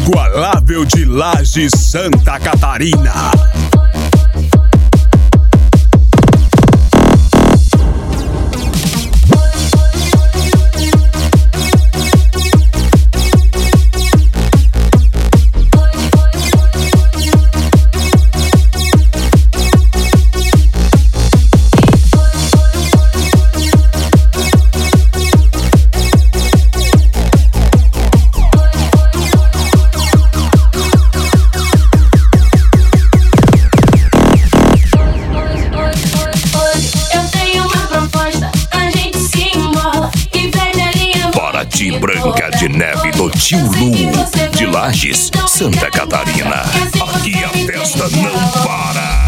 inigualável de Lages, Santa Catarina. Branca de Neve do Tio Lu, de Lages, Santa Catarina. Aqui a festa não para.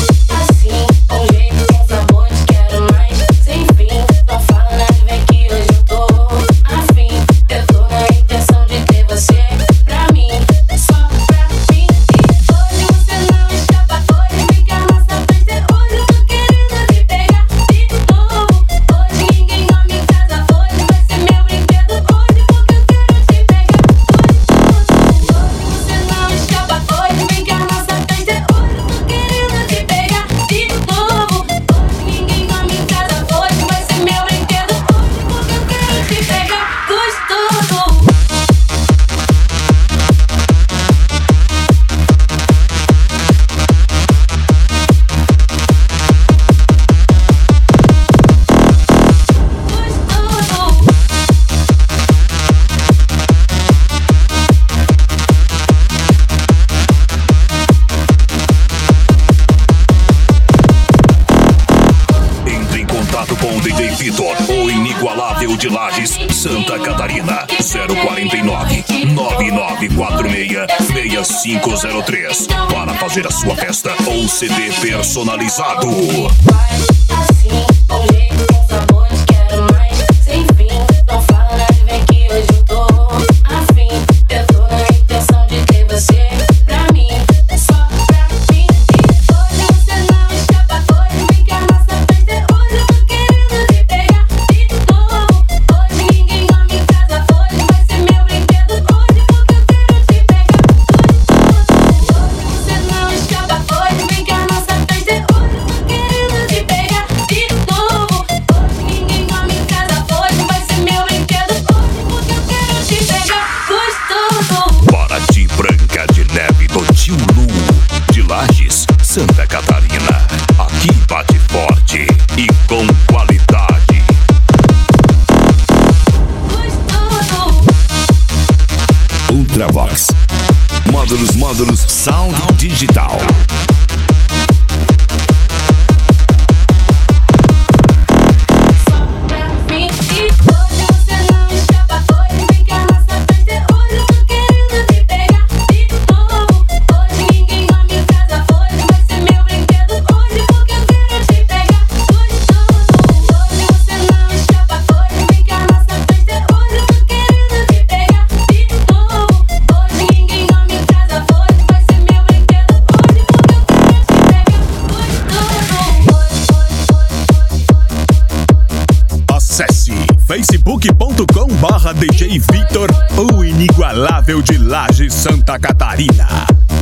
Com o DJ Vitor, o inigualável de Lages, Santa Catarina. 049 9946 6503 para fazer a sua festa ou CD personalizado. Santa Catarina, aqui bate forte e com qualidade. Ultravox, módulos, sound digital. Acesse facebook.com/DJ Vitor, o inigualável de Lages, Santa Catarina.